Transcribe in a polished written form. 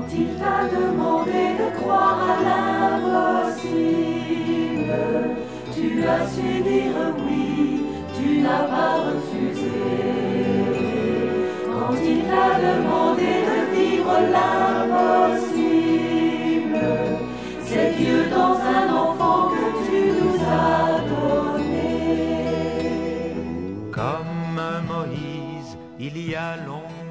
il t'a demandé de croire à l'impossible, tu as su dire oui, tu n'as pas refusé. Quand il t'a demandé de vivre l'impossible, c'est Dieu dans un enfant que tu nous as donné. Comme Moïse, il y a longtemps,